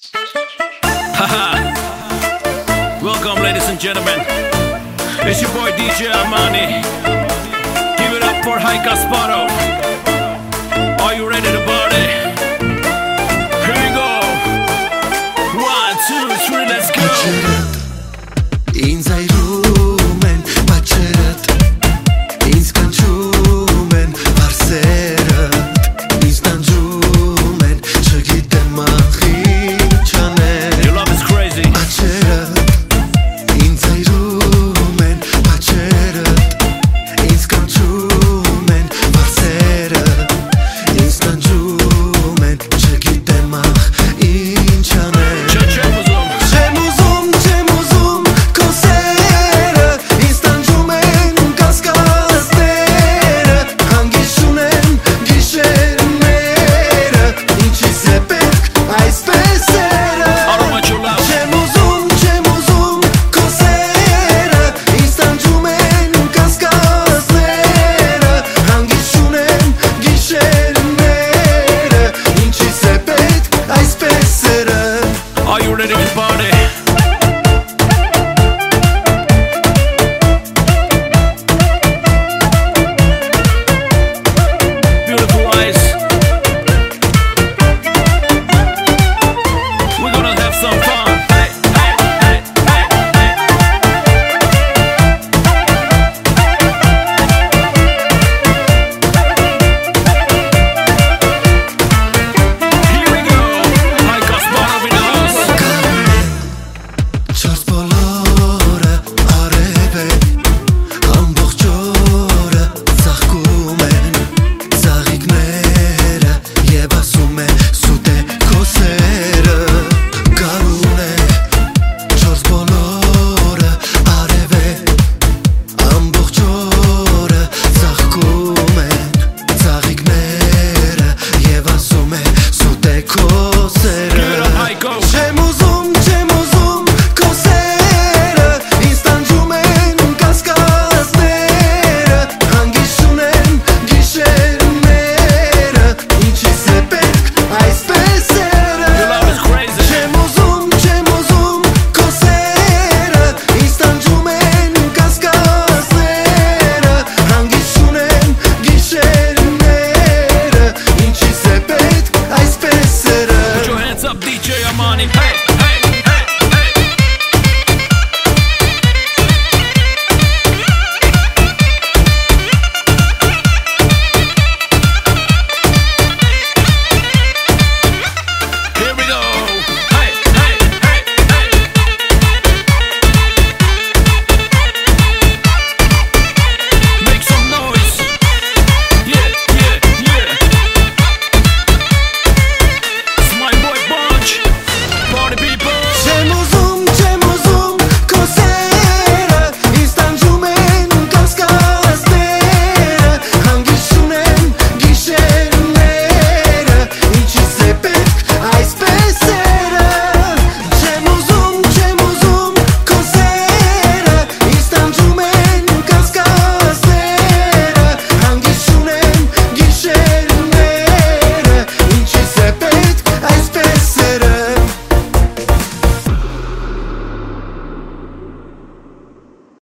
Welcome, ladies and gentlemen. It's your boy DJ Armani. Give it up for Hai Kasparov. Are you ready to party? Here we go. 1, 2, 3, let's go. Ինձ այրում են պատճերդ, ինձ կանչում են վարսերդ, ինձ տանջում են, չգիտեմ ախ ինչ անել. Your love is crazy. Պատճերդ, ինձ այրում են պատճերդ, ինձ կանչում են վարսերդ, ինձ տանջում են, չգիտեմ ախ ինչ անել. Are you ready to party? Beautiful eyes. We're gonna have some fun. Hey, hey, hey, hey, hey. Here we go. Hai Kasparov in the house. Չորս բոլորը արև է, ամբողջ օրը ծաղկում են ծաղիկները և ասում է սուտ է քո սերը. Գարուն է, չորս բոլորը արև է, ամբողջ օրը ծաղկում են ծաղիկները և ասում է սուտ է քո սերը. Give it up, Hai, go. Չեմ ուզում քո սերը, ինձ տանջում են կասկածները, հանգիստ չունեմ գիշերները, ինչիս է պետք այսպես սերը. Your love is crazy. Չեմ ուզում քո սերը, ինձ տանջում են կասկածները, հանգիստ չունեմ գիշերները, ինչիս է պետք այսպես սերը. Put your hands up, DJ Armani. Hey.